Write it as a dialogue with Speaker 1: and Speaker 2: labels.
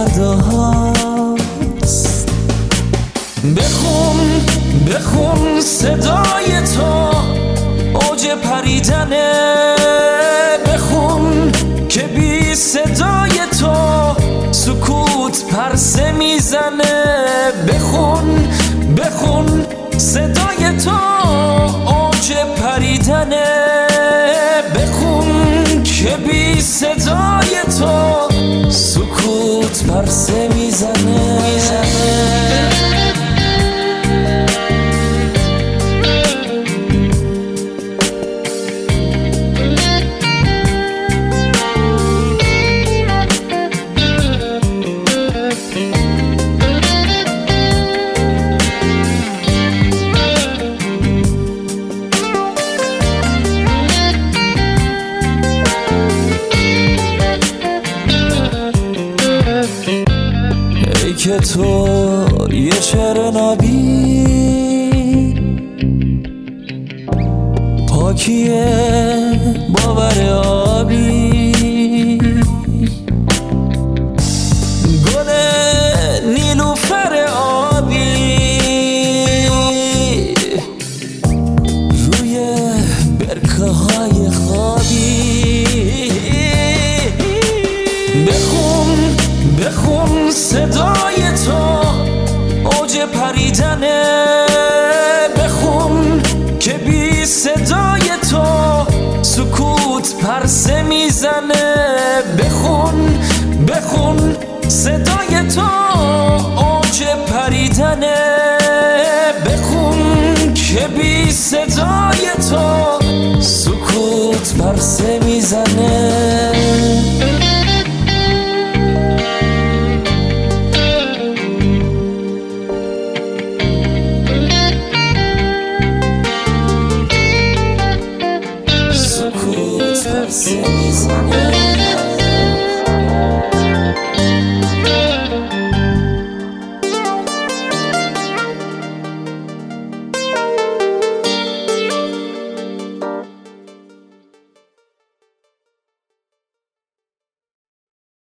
Speaker 1: فرداست. بخون بخون صدای تو اوج پریدنه، بخون که بی صدای تو سکوت پرسه میزنه. بخون بخون صدای تو اوج پریدنه، بخون که بی صدای تو سکوت پرسه میزنه. ای که تو یه شعر نبی، پاکیه باور آبی، گل نیلوفر آبی روی برکه های خوابی. بخون بخون صدای تو اوج پریدنه، بخون که بی صدای تو سکوت پرسه میزنه. بخون بخون صدای تو اوج پریدنه، بخون که بی صدای تو سکوت پرسه میزنه.